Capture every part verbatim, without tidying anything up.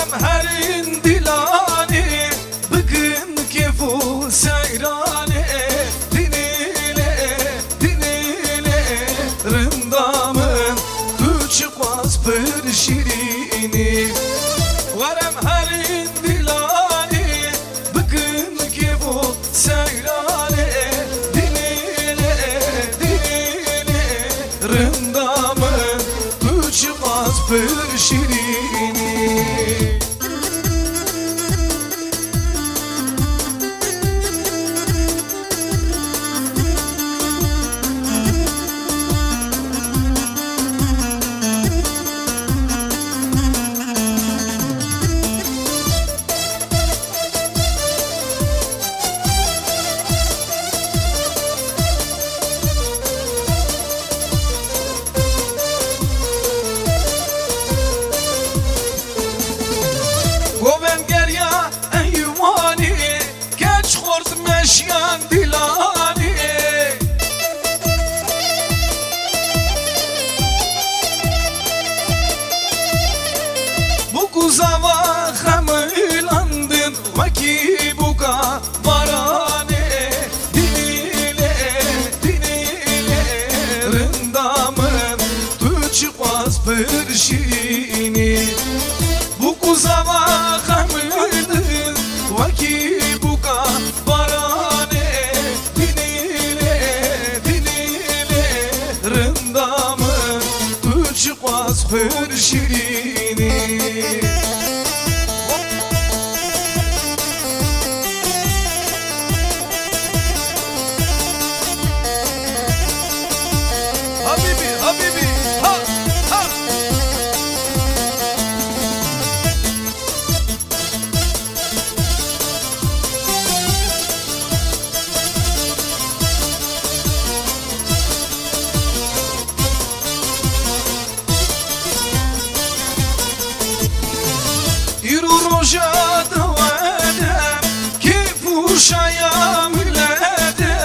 ورم هرین دیلانی بکن کفو سیرانی دینیله دینیله رندامن küçük vaz bir şirini ورم هرین دیلانی بکن کفو سیرانی دینیله دینیله رندامن küçük vaz bir şirini. Goven gerya eyvani geç kort meşyan dilani Bu kuzava hamilandın vaki buka varane dinile dinile rındamın küçük vaz bir şirini Bu kuzava hamildin vaki buka varane dinile dinile rındamın küçük vaz bir şirini. Habibi Habibi ha ha Yürü roja duvadem kif uşaya millete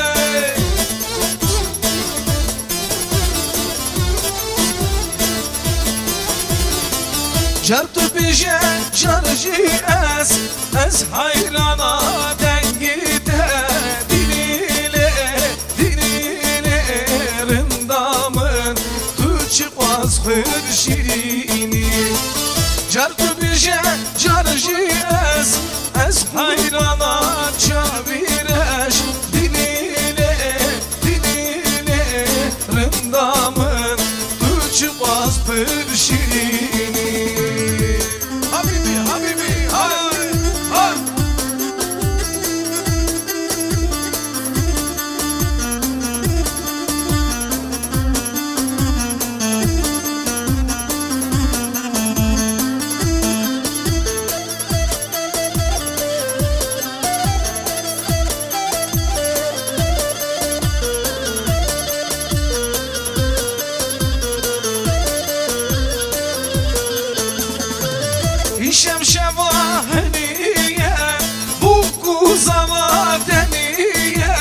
Jartu bije jarji es es hayrana dengide dinile dinile rındamın küçük vaz bir şirini Jartu bije jarji es es hayrana çavireş dinile dinile rındamın küçük vaz bir şirini Habibi Habibi hay hay İşem şevahniye bu kuzava deniye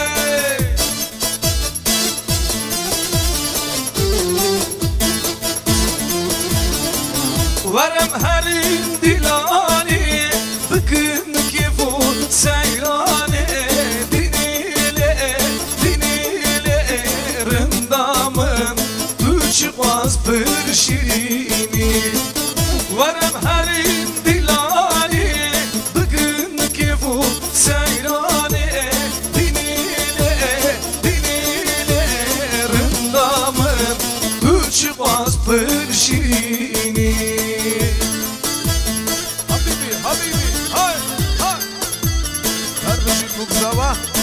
Varem herin dilani bıkın kifu seyrani dinile dinile rındamın küçük vaz bir şirini Varem herin dilani bıkın kifu seyrani dinile dinile rındamın küçük vaz bir şirini Habibi Habibi hay hay Kardeşim bu kuzava